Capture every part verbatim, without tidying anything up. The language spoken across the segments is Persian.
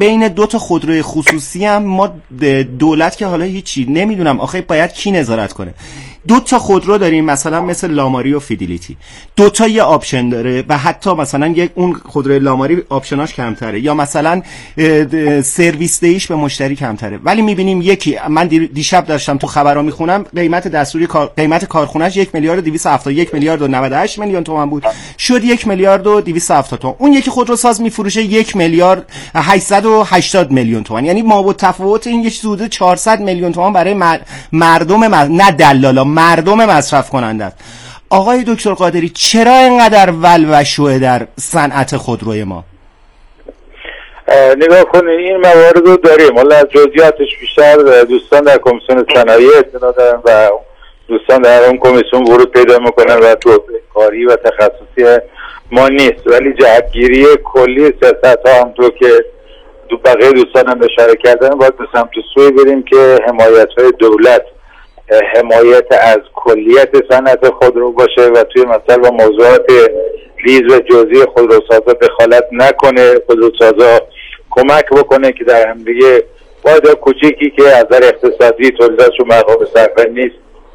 بین دو تا خودروی خصوصی هم ما دولت که حالا هیچی نمیدونم آخه باید کی نظارت کنه. دو تا خودرو داریم مثلا مثل لاماری و فیدلیتی، دو تا یه آپشن داره و حتی مثلا یک اون خودروی لاماری آپشناش کمتره یا مثلا سرویس دیش به مشتری کمتره، ولی میبینیم یکی من دیشب داشتم تو خبرا میخونم قیمت دستوری قیمت کارخونه‌اش یک میلیارد و دویست و هفتاد و یک میلیارد و نود و هشت میلیون تومان بود، شد یک میلیارد و دویست و هفتاد تومان. اون یکی خودروساز میفروشه یک میلیارد هشتصد و هشتاد میلیون تومان. یعنی ما با تفاوت این یک حدود چهارصد میلیون تومان برای مردم نه دلالا مردم مصرف کننده است. آقای دکتر قادری چرا اینقدر ولوشوه در صنعت خودروی ما؟ نگاه کنید این موارد رو داریم، حالا از جزئیاتش بیشتر دوستان در کمیسیون صنایع اطلاع دارن و دوستان در اون کمیسیون ورود پیدا میکنن و تو کاری و تخصصی ما نیست، ولی جهتگیری کلی سیاست ها هم تو که دو بقیه دوستان هم اشاره کردن باید به سمت سوی بریم که حمایت های دولت حمایت از کلیت صنعت خودرو باشه و توی مثلا و موضوعات ریز و جزئی خودروسازا دخالت نکنه، خودروسازا کمک بکنه که در هم دیگه واحد کوچیکی که از نظر اقتصادی تولیداتشون مقام صرفه نیست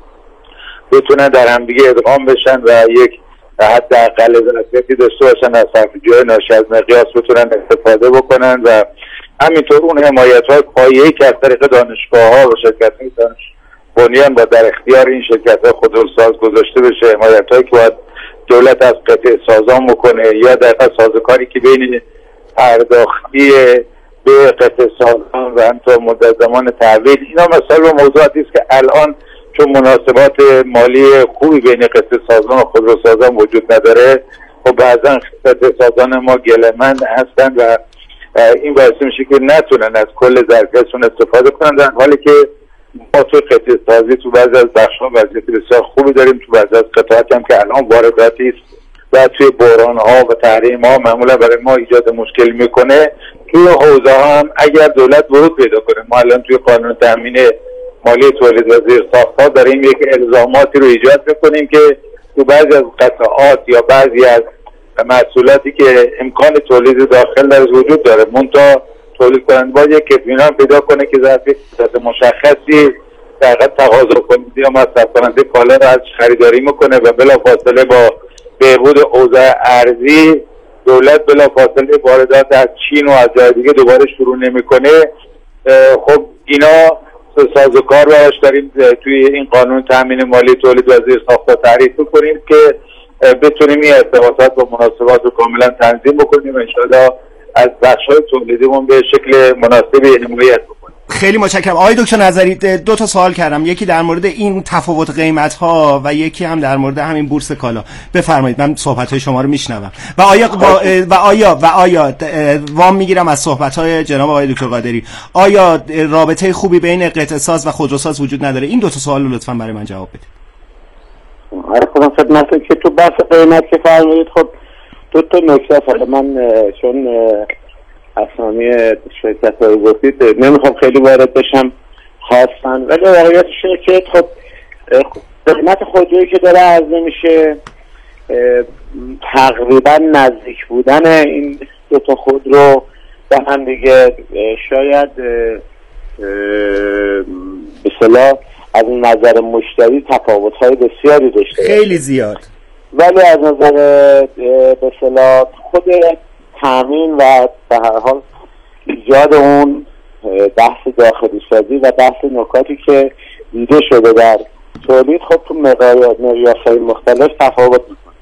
بتونن در هم دیگه ادغام بشن و یک حداقل ظرفیتی داشته باشن از صرفه‌جویی ناشی از مقیاس بتونن استفاده بکنن و همینطور اون حمایت‌های پایه‌ای که از طریق دانشگاه‌ها و شرکت‌های دانش بنیان با در اختیار این شرکت‌های خودروساز گذاشته بشه، حمایت‌هایی که باید دولت از قطع سازان بکنه یا در سازوکاری که بین پرداختی به قطع سازان و همینطور مدت زمان تحویل، اینا مثلا موضوعاتی است که الان چون مناسبات مالی خوبی بین قطع سازان و خودروسازان وجود نداره و بعضا قطع سازان ما گله‌مند هستن و این باعث میشه که نتونن از کل ظرفیتشون استفاده کنن، در حالی که ما تو قطع سازی تو بعضی از بخش‌ها وضعیت بسیار خوبی داریم، تو بعضی از قطعات هم که الان وارداتی است و توی بحران‌ها و تحریم‌ها معمولا برای ما ایجاد مشکل میکنه. توی حوزه هم اگر دولت ورود پیدا کنه، ما الان توی قانون تامین مالی تولید و زیرساخت‌ها داریم یک الزاماتی رو ایجاد میکنیم که تو بعضی از قطعات یا بعضی از محصولاتی که امکان تولید داخل در وجود داره منتها تولید کننده باید یک اطمینان پیدا کنه که ظرف مشخصی در حقیقت تقاضا کننده یا مصرف کننده کالا را از خریداری میکنه و بلافاصله با بهبود اوضاع ارزی دولت بلافاصله واردات از چین و از جای دیگه دوباره شروع نمیکنه. خب اینا سازوکار براش داریم توی این قانون تامین مالی تولید و زیرساخت‌ها تعریف کنیم که بتونیم این ارتباطات با مناسبات رو کاملا تنظیم بکنیم و انشاءالله از بخش‌های تولیدیمون به شکل مناسبی حمایت بکنیم. خیلی متشکرم. آقای دکتر نظری دو تا سوال کردم، یکی در مورد این تفاوت قیمت‌ها و یکی هم در مورد همین بورس کالا. بفرمایید من صحبت‌های شما رو میشنوم. و آیا و آیا و آیا وام میگیرم از صحبت‌های جناب آقای دکتر قادری، آیا رابطه خوبی بین قطعه‌ساز و خودروساز وجود نداره؟ این دو تا سوال رو لطفاً برای من جواب بدید. آره خودم خدمتتون که تو بحث قیمت که فرمودید، خب دو تا نکته حالا من چون اسامی شرکت رو گفتید نمیخوام خیلی وارد بشم خواستن، ولی واقعیتش اینه که خب قیمت خودرویی که داره عرضه میشه تقریبا نزدیک بودن این دو تا خودرو به هم دیگه شاید به اصطلاح از نظر مشتری تفاوت‌های بسیاری داشته خیلی زیاد، ولی از نظر به اصطلاح خود تامین و به هر حال ایجاد اون بحث داخلی سازی و بحث نکاتی که دیده شده در تولید خب تو مقیاس‌های مختلف تفاوت میکنه.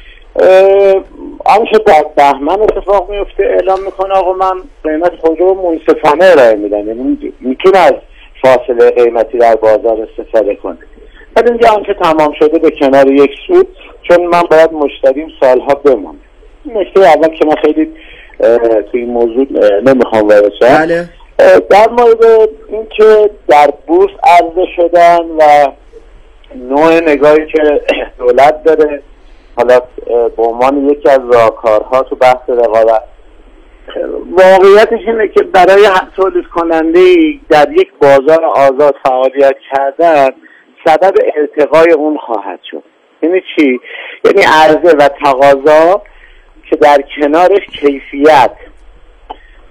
آنچه در بهمن اتفاق میفته اعلام میکنه آقا من قیمت خودرو رو منصفانه ارائه میدم، یعنی میتونه از فاصله قیمتی در بازار استفاده کنه. بعد اینجا آنچه تمام شده به کنار یک سود، چون من باید مشتریم سالها بمونه. نکته اول که من خیلی توی این موضوع نمیخوام وارد شم، بله. در مورد اینکه در بورس عرضه شدن و نوع نگاهی که دولت داره حالا به عنوان یکی از راهکارها تو بحث رقابت، واقعیتش اینه که برای تولید کننده در یک بازار آزاد فعالیت کردن سبب ارتقای اون خواهد شد. یعنی چی؟ یعنی عرضه و تقاضا که در کنارش کیفیت،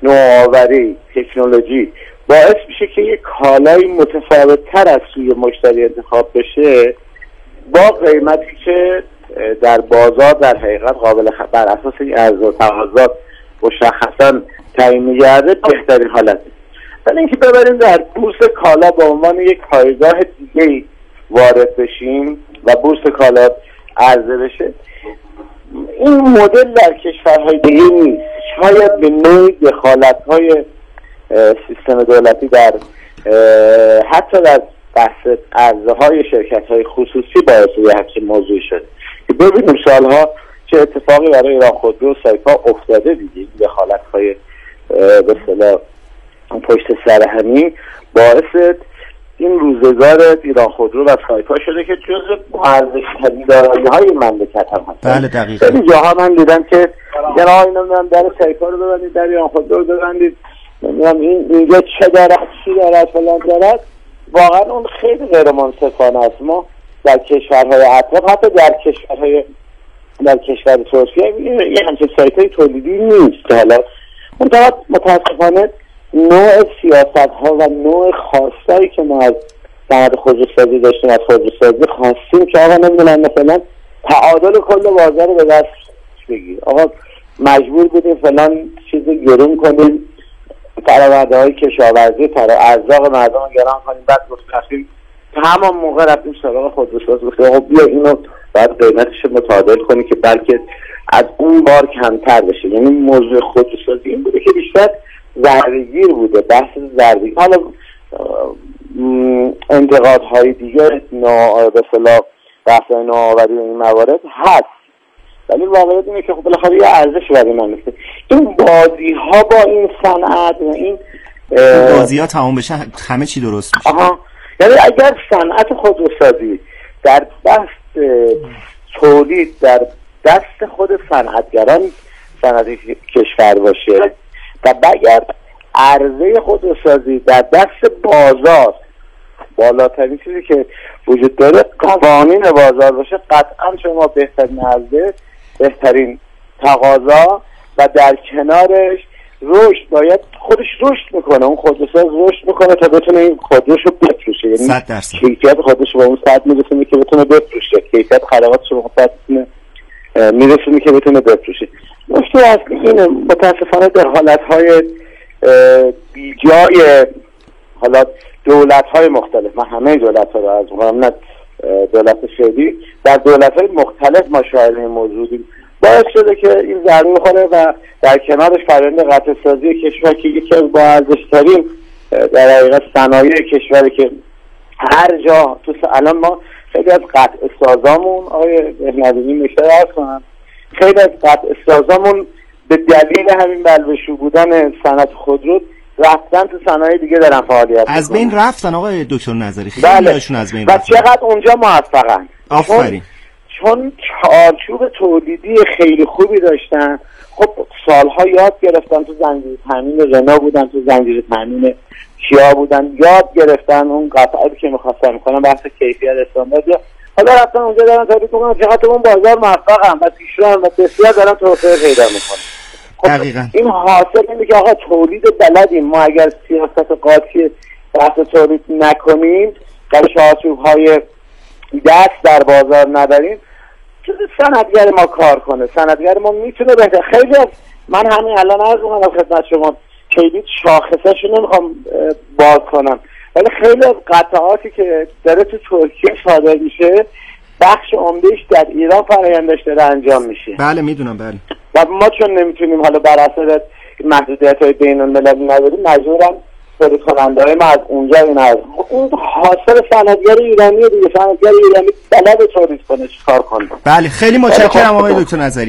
نوآوری، تکنولوژی باعث میشه که یک کالای متفاوت تر از سوی مشتری انتخاب بشه با قیمتی که در بازار در حقیقت قابل بر اساس این عرضه و تقاضا مشخصا تعیین می‌گرده بهترین حالته. ولی اینکه ببریم در بورس کالا به عنوان یک پایگاه دیگه وارد بشیم و بورس کالا عرضه بشه، این مدل در کشورهای دیگه نیست. شاید به نوعی دخالت‌های سیستم دولتی در حتی در بحث عرضه‌های شرکت‌های خصوصی باعث یه همچین موضوعی شده که ببینیم سالها چه اتفاقی برای ایران خودرو و سایپا افتاده دیگه. دخالت‌های به اصطلاح پشت سر همین باعث این روزگار ایران خودرو و سایپا شده که جزء ارزش‌ترین دارایی‌های مملکت هم هست. بله دقیقاً. خیلی جاها من دیدم که یعنی اینا میگن در سایپا رو ببندید، در ایران خودرو رو ببندید، نمیدونم این اینجا چه دارد چی دارد فلان دارد. واقعا اون خیلی غیر منصفانه است. ما در کشورهای اطراف حتی در کشورهای در کشور ترکیه یه همچین سایت‌های تولیدی نیست. حالا متاسفانه نوع سیاست ها و نوع خواستایی که ما از صنعت خودروسازی داشتیم از خودروسازی خواستیم که آقا نمیدونم مثلا تعادل کل بازار رو به دست بگیر، آقا مجبور بودیم فلان چیزی گرون کنیم، فرآورده های کشاورزی ارزاق مردم رو گران کنیم، بعد گفتیم تمام موقع رفتیم سراغ خودروساز گفتیم آقا بیا اینو باید قیمتش رو متعادل کنی که بلکه از اون بار کمتر بشه. یعنی موضوع خودروسازی این بوده که بیشتر ضربه‌گیر بوده، بحث ضربه‌گیر. حالا انتقادهای دیگه به اصطلاح بحث نوآوری و این موارد هست، ولی واقعیت اینه که خب بالاخره یه ارزش برای من میشه. این بازی ها با این صنعت و این بازی ها تمام بشه همه چی درست میشه. آها، یعنی اگر صنعت خودروسازی در دست تولید در دست خود صنعتگران صنعت کشور باشه و اگر عرضه خودروسازی در دست بازار، بالاترین چیزی که وجود داره قوانین بازار باشه، قطعا شما بهترین عرضه، بهترین تقاضا و در کنارش رشد، باید خودش رشد میکنه، اون خودروساز رشد میکنه تا بتونه این خودروش رو بفروشه. یعنی کیفیت خودش به اون سطح میرسونه که بتونه بفروشه، کیفیت خدماتش به اون سطح میرسونه که بتونه بفروشه. مشکل اصلی اینه متاسفانه در حالتهای بیجای حالا دولت‌های مختلف، من همه دولت‌ها رو از اونم نه دولت شدی، در دولت‌های مختلف ما شاهد این موضوعیم، باعث شده که این ضربه بخوره و در کنارش فرآیند قطع سازی کشور که یکی از با ارزش‌ترین در حقیقت صنایع کشوری که هر جا تو الان ما خیلی از قطع سازامون آقای ندیمی میشه عرض کنم خیلی از قطع سازامون به دلیل همین بلبشو بودن صنعت خودرو رفتن تو صنایع دیگه دارن فعالیت از بین میکنن. رفتن آقای دکتر نظری خیلی بله. هاشون از بین رفتن و چقدر اونجا موفقن. آفرین. چون, چون چارچوب تولیدی خیلی خوبی داشتن. خب سالها یاد گرفتن، تو زنجیره تامین رنا بودن، تو زنجیره تامین کیا بودن، یاد گرفتن اون قطعاتی که می‌خواستن می‌کنن، بحث کیفیت استاندارد. حالا رفتن اونجا دارن تولید می‌کنن، چقدر اون بازار موفقن و پیشرو و بسیار دارن توسعه پیدا می‌کنن. خب دقیقاً. این حاصل اینه که آقا تولید بلدیم، ما اگر سیاست قاطی بحث تولید نکنیم، در چارچوب‌های دست در بازار نداریم، چه صنعتگر ما کار کنه، صنعتگر ما میتونه بهتر. خیلی از من همین الان عرض می‌کنم خدمت شما خیلی شاخصه‌شو نمیخوام باز کنم، ولی خیلی از قطعاتی که داره تو ترکیه صادر میشه بخش عمده‌اش در ایران فرآیندش داره انجام میشه. بله میدونم. بله. و ما چون نمیتونیم حالا بر اساس محدودیت‌های بین‌المللی نداریم، مجبورم تولید کننده‌های ما از اونجا این از اون حاصل صنعتگر ایرانی دیگه، صنعتگر ایرانی بلد تولید کنه، چیکار کنه. بله خیلی متشکرم آقای دکتر نظری.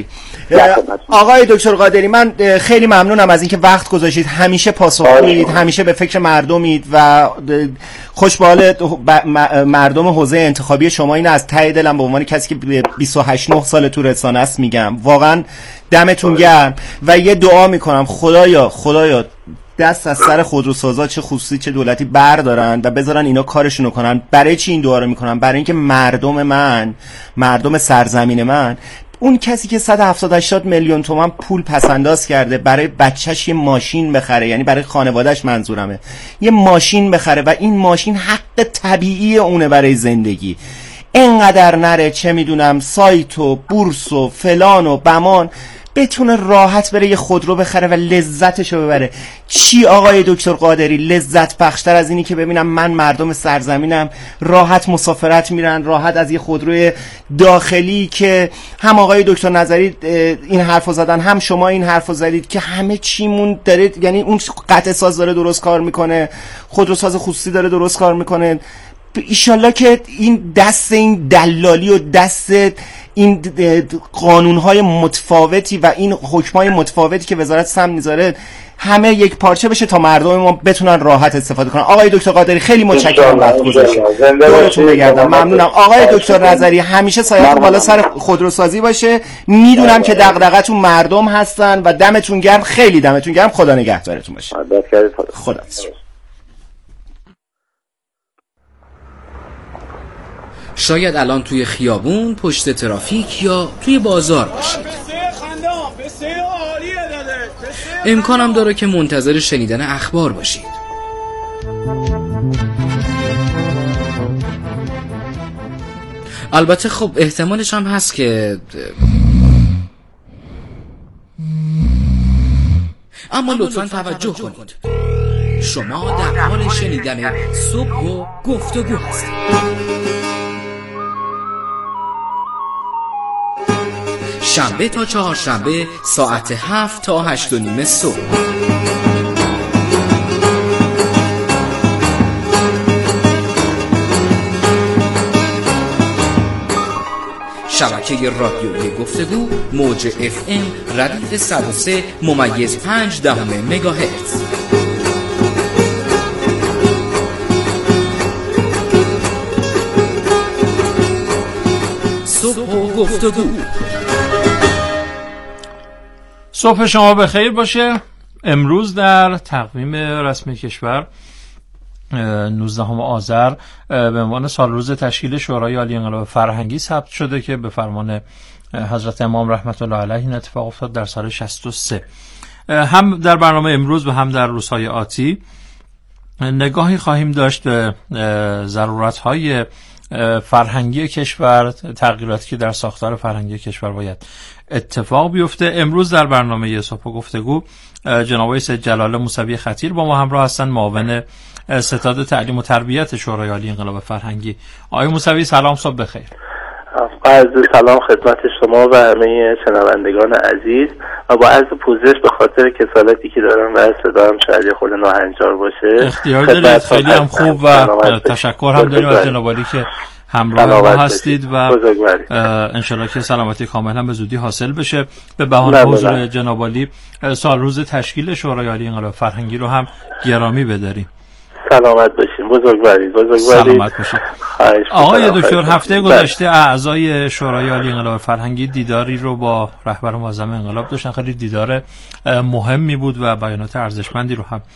آقای دکتر قادری من خیلی ممنونم از اینکه وقت گذاشتید، همیشه پاسخگویید، همیشه به فکر مردمید و خوش به حال مردم حوزه انتخابی شما. این از ته دلم به عنوان کسی که بیست و هشت نه سال تو رسانه است میگم، واقعا دمتون گرم و یه دعا میکنم خدایا خدایا دست از سر خودروسازا چه خصوصی چه دولتی بردارن و بذارن اینا کارشونو کنن. برای چی این دعا رو میکنم؟ برای اینکه مردم من، مردم سرزمین من اون کسی که صد و هفتاد هشتاد میلیون تومان پول پسنداز کرده برای بچهش یه ماشین بخره، یعنی برای خانوادهش منظورمه، یه ماشین بخره و این ماشین حق طبیعی اونه برای زندگی، اینقدر نره چه میدونم سایت و بورس و فلان و بمان، بتونه راحت بره یه خودرو بخره و لذتشو ببره. چی آقای دکتر قادری لذت بخشتر از اینی که ببینم من مردم سرزمینم راحت مسافرت میرن، راحت از یه خودروی داخلی که هم آقای دکتر نظری این حرفو زدن هم شما این حرفو زدید که همه چیمون داره، یعنی اون قطع ساز داره درست کار میکنه، خودروساز خصوصی داره درست کار میکنه، ایشالله که این دست این دلالی و دست این قانونهای متفاوتی و این حکمهای متفاوتی که وزارت سمت میذاره همه یک پارچه بشه تا مردم ما بتونن راحت استفاده کنن. آقای دکتر قادری خیلی متشکرم وقت گذاشتید. دورتون بگردم. ممنونم. آقای دکتر نظری همیشه سایه‌تون بالا سر خودروسازی باشه. میدونم که دغدغه‌تون مردم هستن و دمتون گرم، خیلی دمتون گرم. خدا نگهدارتون باشه. خدا. شاید الان توی خیابون، پشت ترافیک یا توی بازار باشید. امکانم داره که منتظر شنیدن اخبار باشید. البته خب احتمالش هم هست که اما لطفاً توجه کنید. شما در حال شنیدن صبح و گفتگو هستید. شنبه تا چهارشنبه ساعت هفت تا هشت و نیم صبح. شبکه رادیویی گفتگو موج اف ام ردیف صد و سه ممیز پنج دهم مگاهرتز. صبح و گفتگو. صبح شما بخیر باشه. امروز در تقویم رسمی کشور نوزدهم آذر به عنوان سال روز تشکیل شورای عالی انقلاب فرهنگی ثبت شده که به فرمان حضرت امام رحمت الله علیه این اتفاق افتاد در سال شصت و سه. هم در برنامه امروز و هم در روزهای آتی نگاهی خواهیم داشت به ضرورت‌های فرهنگی کشور، تغییراتی که در ساختار فرهنگی کشور باید اتفاق بیفته. امروز در برنامه صبح گفتگو جناب آقای سید جلال موسوی خطیر با ما همراه هستند، معاون ستاد تعلیم و تربیت شورای عالی انقلاب فرهنگی. آقای موسوی سلام، صبح بخیر. عرض سلام خدمت شما و همه شنوندگان عزیز و با عرض پوزش به خاطر کسالتی که دارم و صدام شاید خود ناهنجار باشه. اختیار دارید، خیلی هم خوب و تشکر هم داریم از جناب عالی که همراه ما هستید و انشالله که سلامتی کامل هم به زودی حاصل بشه. به بهانه حضور جناب عالی سال روز تشکیل شورای عالی انقلاب فرهنگی رو هم گرامی بداریم. سلامت باشین. بزرگوارید بزرگوارید. سلامت باشین. آقای دکتر هفته گذشته اعضای شورای عالی انقلاب فرهنگی دیداری رو با رهبر معظم انقلاب داشتن. خیلی دیدار مهمی بود و بیانات ارزشمندی رو هم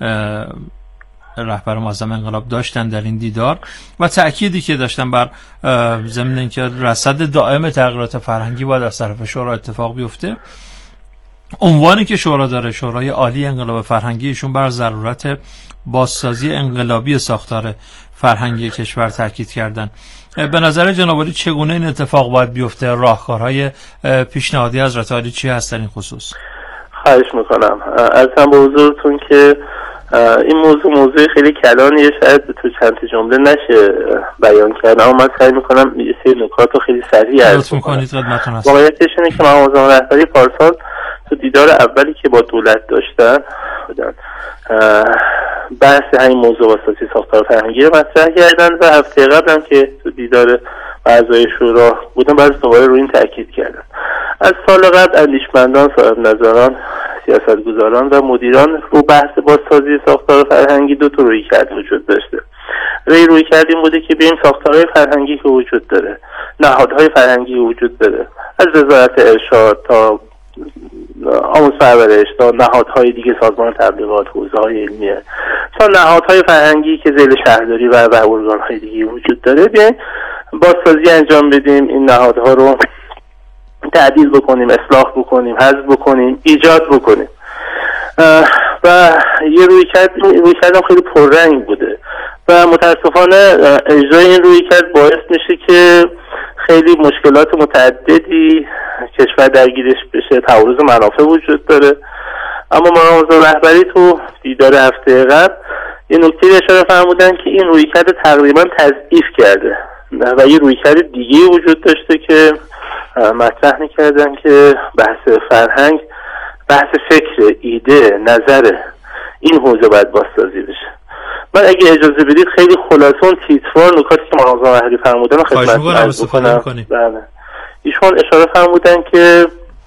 رهبر معظم انقلاب داشتن در این دیدار و تأکیدی که داشتن بر ضمن اینکه رصد دائم تغییرات فرهنگی باید از طرف شورا اتفاق بیفته. عنوانی که شورا داره، شورای عالی انقلاب فرهنگی، ایشون بر ضرورت بازسازی انقلابی ساختار فرهنگی کشور تاکید کردن. به نظر جناب عالی چگونه این اتفاق باید بیفته؟ راهکارهای پیشنهادی حضرت عالی چی هست در این خصوص؟ خواهش میکنم. عرضم به حضورتون که این موضوع موضوع خیلی کلانیه، شاید تو چند جمله نشه بیان کرد، اما من سعی میکنم یه سری نکات رو خیلی سریع عرض کنم. واقعیتش اینه که من معظم رهبری پارسال تو دیدار اولی که با دولت داشتن بحث همین موضوع واسطی ساختار فرهنگی رو مطرح کردن و هفته قبل هم که تو دیدار اعضای شورا بودن باز دوباره روی این تاکید کردن. از سال قبل اندیشمندان، صاحب نظران، سیاستگزاران و مدیران رو بحث بازسازی ساختار فرهنگی دو تا رویکرد وجود داشته. روی رویکرد این بوده که ببینیم ساختارهای فرهنگی که وجود داره، نهادهای فرهنگی وجود داره، از وزارت ارشاد تا آموزش پرورش تا نهادهای دیگه، سازمان تبلیغات، حوزه‌های علمیه، تا نهادهای فرهنگی که ذیل شهرداری و و ارگان‌های دیگه وجود داره، بیاین بازسازی انجام بدیم، این نهادها رو تعدیل بکنیم، اصلاح بکنیم، حذف بکنیم، ایجاد بکنیم. و یه رویکرد رویکرد هم خیلی پررنگ بوده و متاسفانه اجرای این رویکرد باعث میشه که خیلی مشکلات متعددی کشور درگیرش بشه، تعارض منافع وجود داره. اما مقام رهبری تو دیدار هفته قبل یه نکته اشاره فرمودن که این رویکرد تقریبا تضعیف کرده و یه رویکرد دیگه وجود داشته که مطرح میکردن که بحث فرهنگ، بحث فکر، ایده، نظر این حوزه باید بازسازی بشه. من اگه اجازه بدید خیلی خلاصه اون تیتروار نکاتی که مقام رهبری فرمودن خدمت عرض بکنم. بله. ایشون اشاره فرمودن که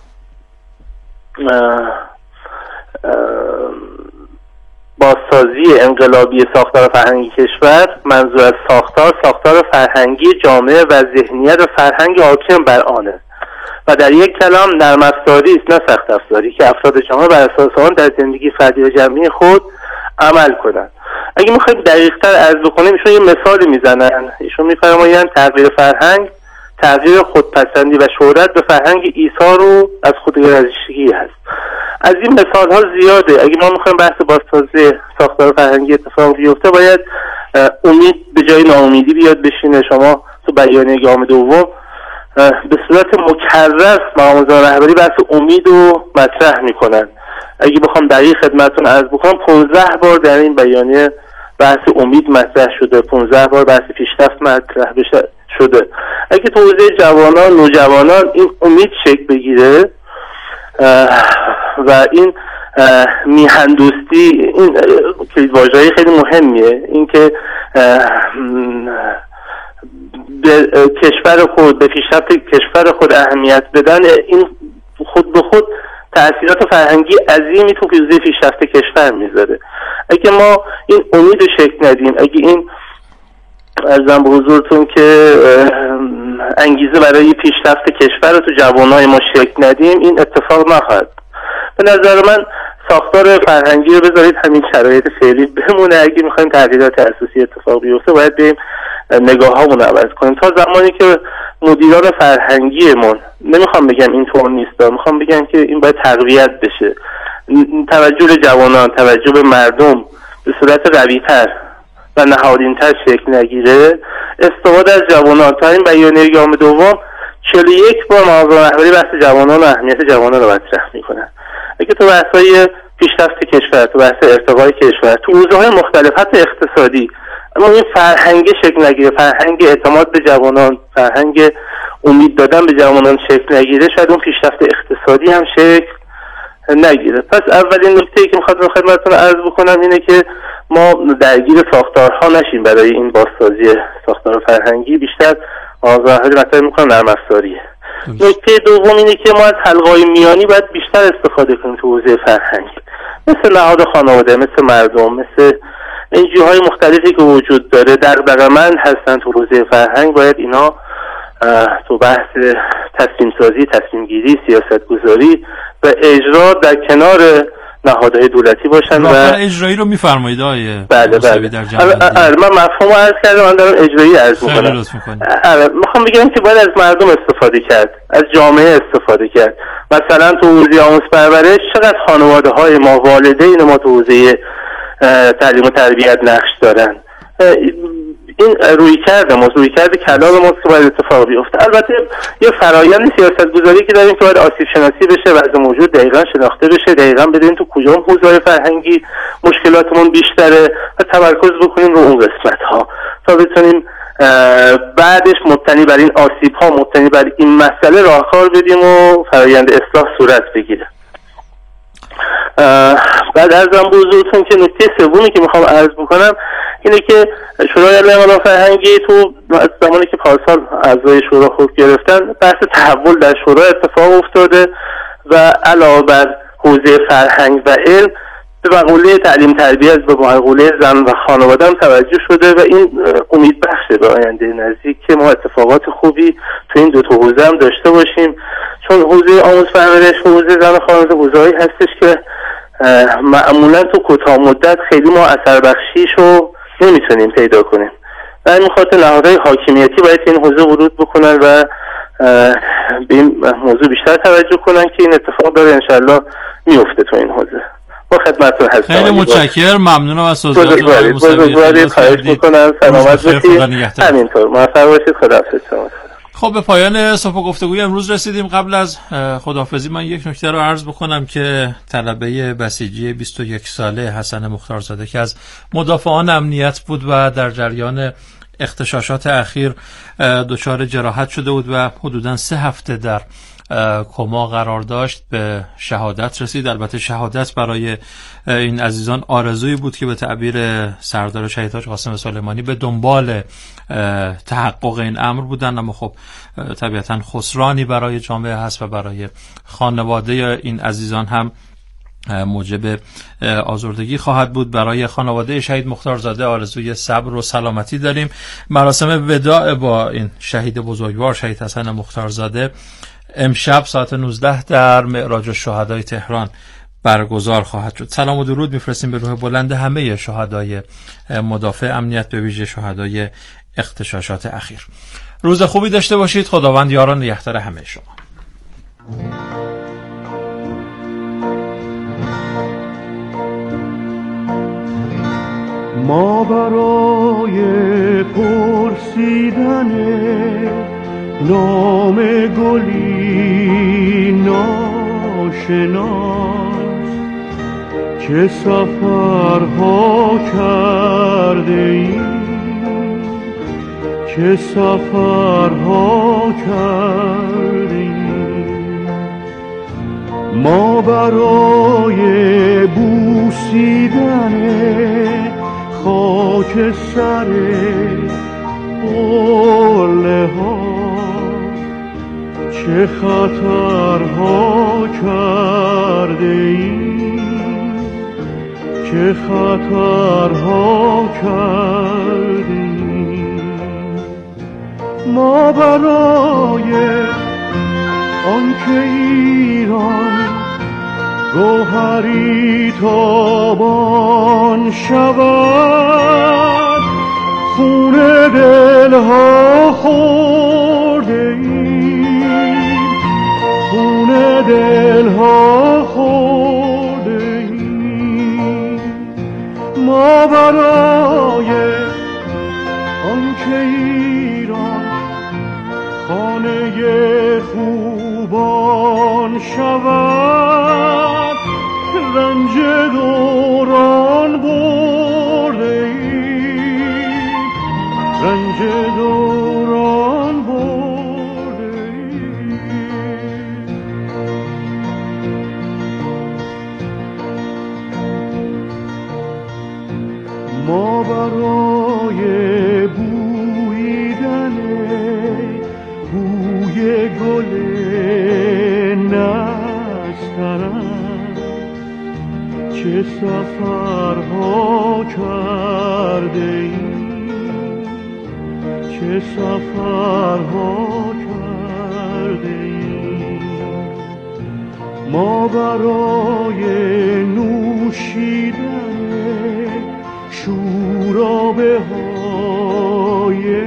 بازسازی انقلابی ساختار فرهنگی کشور منظور از ساختار ساختار فرهنگی جامعه و ذهنیت و فرهنگ حاکم بر آنه و در یک کلام نرم افزاری است نه سخت افزاری که افراد جامعه بر اساس آن در زندگی فردی و جمعی خود عمل کنند. اگه میخوایم دقیق‌تر عرض بکنیم ایشون یه مثالی میزنن. ایشون میفرمایند تغییر فرهنگ تغییر خودپسندی و شهرت به فرهنگ ایثار رو از خودگرایشگی هست. از این مثال ها زیاده. اگه ما میخوایم بحث بازسازی ساختار فرهنگی اتفاق بیفته باید امید به جای ناامیدی بیاد بشینه. شما تو بیانیه گام دوم به صورت مکرر مقام رهبری بحث امید رو مطرح میکنن. اگه بخوام دقیق خدمتتون عرض بکنم پانزده بار در این بیانیه بحث امید مطرح شده، پانزده بار بحث پیشرفت مطرح بشه شده. اگه تو حوزه جوانان، نوجوانان این امید شکل بگیره و این میهندوستی، این کلیدواژه‌های خیلی مهمیه، این که به کشور خود، به پیشرفت کشور خود اهمیت بدن، این خود به خود تأثیرات فرهنگی عظیمی تو حوزه پیشرفت کشور میذاره. اگه ما این امید شکل ندیم، اگه این ارزم به حضورتون که انگیزه برای پیشرفت کشور رو تو جوانای ما شکل ندیم، این اتفاق نخواهد. به نظر من ساختار فرهنگی رو بذارید همین شرایط فعلی بمونه. اگه میخوایم تغییرات اساسی اتفاق بیفته باید بریم نگاه هامون عوض کنیم. تا زمانی که مدیران فرهنگیمون، نمیخوام بگم اینطور نیست، میخوام بگم که این باید تقویت بشه، توجه به جوانان، توجه به مردم به صورت قوی‌تر و نهادین‌تر شکل نگیره، استفاده از جوانان. تا این بیانیه گام دوم چهل و یک بار مقام رهبری بحث جوانان و اهمیت جوانان رو مطرح میکنن. اگه تو بحث‌های پیشرفت کشور، تو بحث ارتقای کشور، تو حوزه‌های مختلف حتی اقتصادی، اما این فرهنگ شکل نگیره، فرهنگ اعتماد به جوانان، فرهنگ امید دادن به جوانان شکل نگیره، شاید اون پیشرفت اقتصادی هم شکل نگیره. پس اولین نکته‌ای که می‌خواستم خدمتتون عرض بکنم اینه که ما درگیر ساختارها نشیم برای این بازسازی ساختار فرهنگی، بیشتر آزادی مطرح می‌کنم نرم افزاریه. نکته دوم اینه که ما از حلقه‌های میانی باید بیشتر استفاده کنیم تو حوزه فرهنگ، مثل نهاد خانواده، مثل مردم، مثل انجیوهای مختلفی که وجود داره دغدغه‌مند هستن تو حوزه فرهنگ. باید اینا تو بحث تصمیم سازی، تصمیم گیری، سیاست گذاری و اجرا در کنار نهادهای دولتی باشن. و اجرایی رو میفرمایید آیه؟ بله بله. من مفهوم عرض کردم، من دارم اجرایی عرض میکنم. میخوام بگم که باید از مردم استفاده کرد، از جامعه استفاده کرد. مثلا تو حوزه آموزش پرورش چقدر خانواده های ما، والدین ما تو حوزه تعلیم و تربیت نقش دارن. این روی کرده ما، روی کرده کلام ما که باید اتفاق بیفته. البته یه فرایند سیاست گذاری که داریم که باید آسیب شناسی بشه، وضع موجود دقیقا شناخته بشه، دقیقا بدونیم تو کجا حوزه‌های فرهنگی مشکلاتمون بیشتره و تمرکز بکنیم رو اون قسمت ها تا بتونیم بعدش مبتنی بر این آسیب ها، مبتنی بر این مسئله راهکار بدیم و فرایند اصلاح صورت بگیره. بعد ارزم به حضورتون که نکته سومی که میخوام عرض بکنم اینه که شورای علمی انقلاب فرهنگی تو زمانی که پارسال اعضای شورا خود گرفتن بحث تحول در شورا اتفاق افتاده و علاوه بر حوزه فرهنگ و علم به مقوله تعلیم تربیت و به مقوله زن و خانواده هم توجه شده و این امید بخشه به آینده نزدیک که ما اتفاقات خوبی تو این دو تا حوزه هم داشته باشیم. چون حوزه آموزش پرورش، حوزه زن و خانواده حوزه‌ای هستش که معمولا تو کوتاه مدت خیلی ما اثر بخشیشو نمیتونیم پیدا کنیم و این خاطر نهادهای حاکمیتی باید این حوزه ورود بکنن و به این موضوع بیشتر توجه کنن که این اتفاق داره انشالله میفته تو این حوزه. با خدمتتون هستم. خیلی متشکرم، ممنونم از توضیحات. بزرگوارید بزرگوارید خواهش میکنم. سلامت باشید. همینطور موفق باشید. خداحافظ. خب به پایان صحبت گفتگوی امروز رسیدیم. قبل از خداحافظی من یک نکته رو عرض بکنم که طلبه بسیجی بیست و یک ساله حسن مختارزاده که از مدافعان امنیت بود و در جریان اغتشاشات اخیر دچار جراحت شده بود و حدوداً سه هفته در کما قرار داشت، به شهادت رسید. البته شهادت برای این عزیزان آرزویی بود که به تعبیر سردار شهید حاج قاسم سلیمانی به دنبال تحقق این امر بودن، اما خب طبیعتاً خسرانی برای جامعه هست و برای خانواده این عزیزان هم موجب آزردگی خواهد بود. برای خانواده شهید مختارزاده آرزوی صبر و سلامتی داریم. مراسم وداع با این شهید بزرگوار شهید حسن مختارزاده امشب ساعت نوزده در معراج الشهدای تهران برگزار خواهد شد. سلام و درود میفرستیم به روح بلند همه شهدای مدافع امنیت، به ویژه شهدای اغتشاشات اخیر. روز خوبی داشته باشید. خداوند یاران نگهدار همه شما. ما برای پرسیدن نام گلی ناشناس چه سفرها کرده ایم، چه سفرها کرده ایم. ما برای بوسیدن خاک سر قله ها چه خطرها کرده ایم، چه خطرها کرده ایم. ما برای آنکه ایران گوهری تابان شود خون دلها خورده ایم، خون دلها خورده ایم. ما برای آنکه ایران خانه خوبان شود رنج دوران برده ایم، رنج دوران برده ایم. ما برای بویدن بوی گل نسترن چه سفرها کرده ایم، چه سفرها کرده ایم. ما برای نوشیدن شورابه های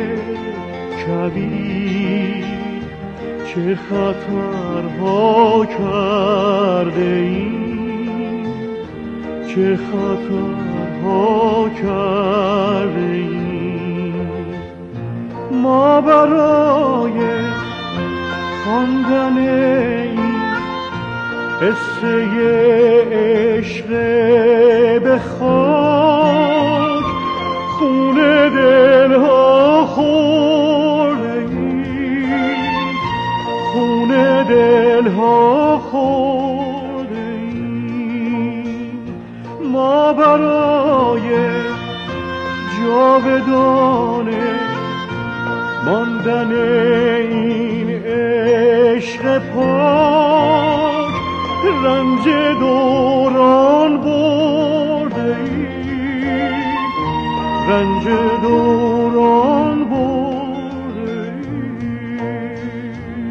کبیر چه خطرها کرده ایم، چه خطرها کرده ایم. ما برای خواندن این قصه عشق به خاک خون دلها خورده ایم، خون دلها خورده ایم. ما برای جاودانه ماندن این عشق پاک رنج دوران برده ایم، رنج دوران برده ایم.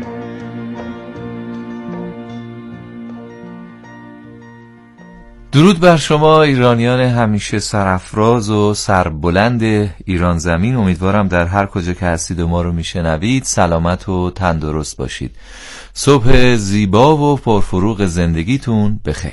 درود بر شما ایرانیان همیشه سرافراز و سربلند ایران زمین. امیدوارم در هر کجا که هستید و ما رو میشنوید سلامت و تندرست باشید. صبح زیبا و پرفروغ زندگیتون بخیر.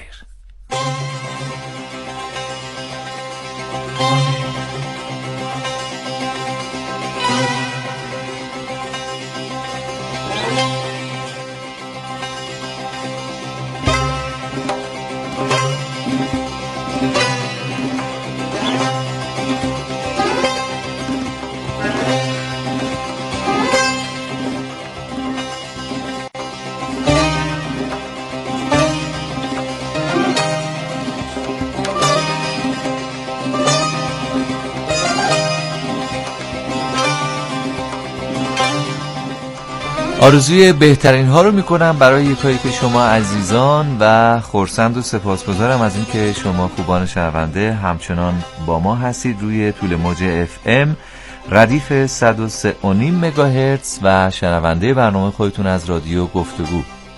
آرزوی بهترین ها رو میکنم برای یکایی که شما عزیزان و خرسند و سپاسگزارم از این که شما خوبان شنونده همچنان با ما هستید روی طول موج اف ام ردیف صد و سه و نیم مگاهرتز و شنونده برنامه خودتون از رادیو گفتگو.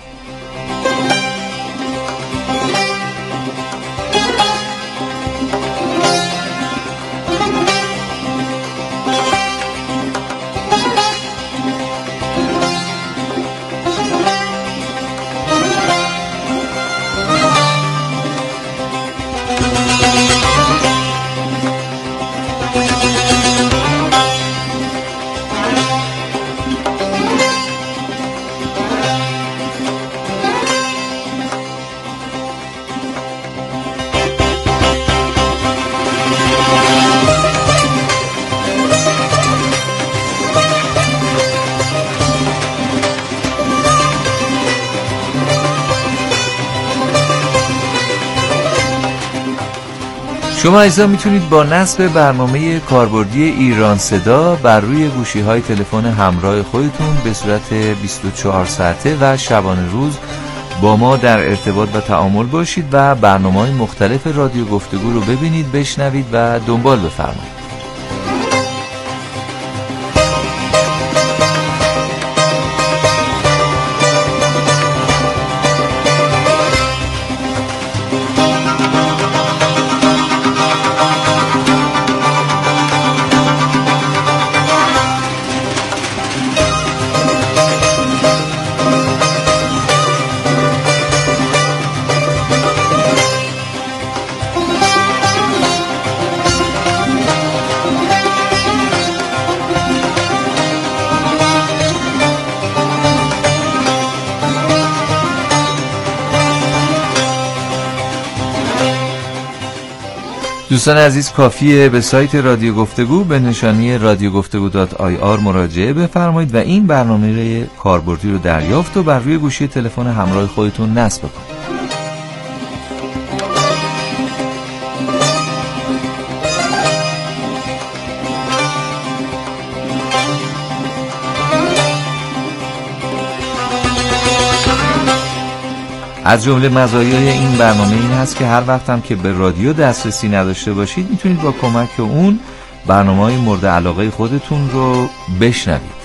شما عزیزان میتونید با نصب برنامه کاربردی ایران صدا بر روی گوشی‌های تلفن همراه خودتون به صورت بیست و چهار ساعته و شبانه روز با ما در ارتباط و تعامل باشید و برنامه‌های مختلف رادیو گفتگو رو ببینید، بشنوید و دنبال بفرمایید. دوستان عزیز کافیه به سایت رادیو گفتگو به نشانی رادیو گفتگو دات آی آر مراجعه بفرمایید و این برنامه کاربردی رو دریافت و بر روی گوشی تلفن همراه خودتون نصب کنید. از جمله مزایای این برنامه این هست که هر وقت هم که به رادیو دسترسی نداشته باشید میتونید با کمک اون برنامه‌های مورد علاقه خودتون رو بشنوید.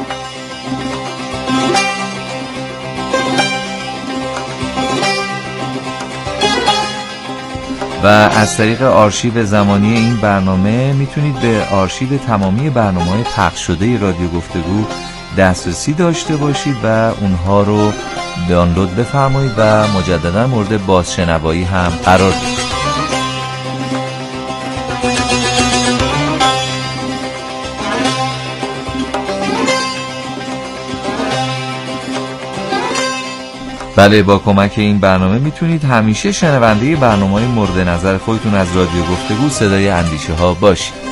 و از طریق آرشیو زمانی این برنامه میتونید به آرشیو تمامی برنامه‌های پخش شده رادیو گفتگو دسترسی داشته باشید و اونها رو دانلود بفرمایید و مجددا مورد بازشنوایی هم قرار بدید. بله، با کمک این برنامه میتونید همیشه شنونده برنامه‌های مورد نظر خودتون از رادیو گفتگو صدای اندیشه ها باشید.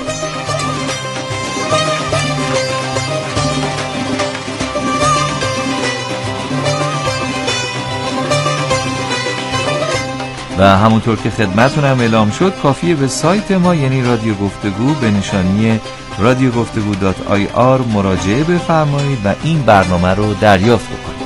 و همونطور که خدمتونم اعلام شد کافیه به سایت ما یعنی رادیو گفتگو به نشانی رادیو گفتگو دات آی آر مراجعه بفرمایید و این برنامه رو دریافت بکنید.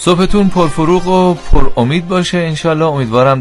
صبحتون پرفروغ و پر امید باشه انشالله. امیدوارم